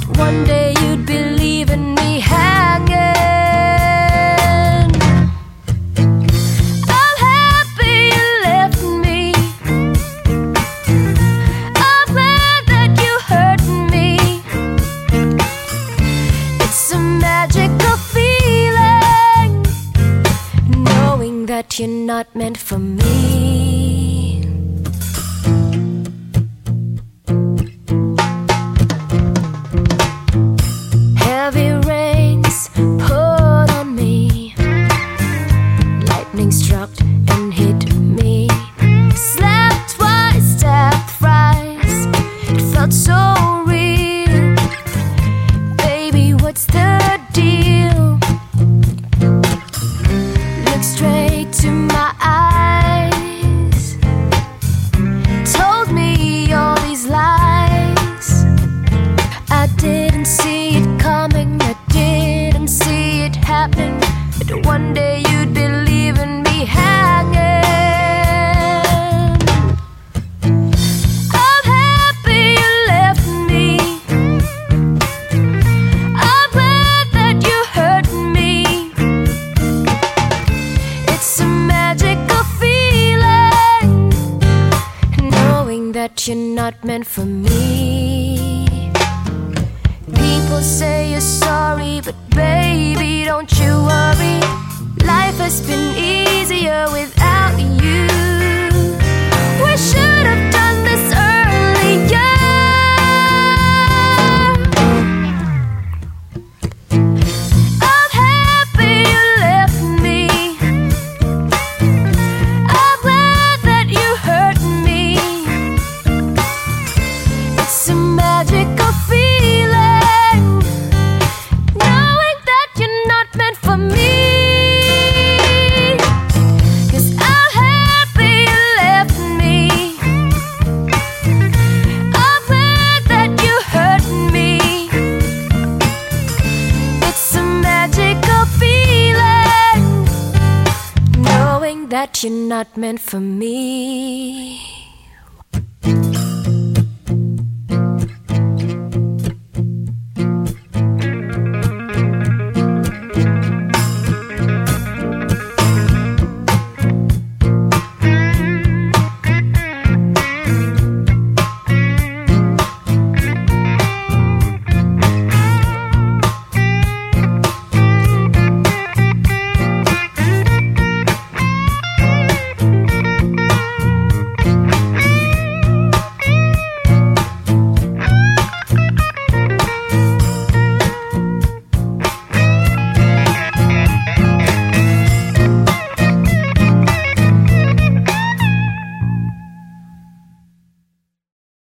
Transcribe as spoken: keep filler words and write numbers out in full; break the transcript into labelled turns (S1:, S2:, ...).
S1: one day you'd be leaving me hanging. I'm happy you left me. I'm glad that you hurt me. It's a magical feeling, knowing that you're not meant for me. Heavy rains poured on me, lightning struck and hit me. Slept twice, tapped thrice, it felt so real. Baby, what's the deal? Look straight to my eyes, told me all these lies. I didn't see it coming, I didn't see it happen, that one day you'd be leaving me hanging. I'm happy you left me. I'm glad that you hurt me. It's a magical feeling, knowing that you're not meant for me. People say you're sorry, but baby, don't you worry. Life has been easier without you. We should have done this earlier. I'm happy you left me. I'm glad that you hurt me. It's a magical feeling, knowing that you're not meant for me. 'Cause I'm happy you left me. I'm glad that you hurt me. It's a magical feeling, knowing that you're not meant for me.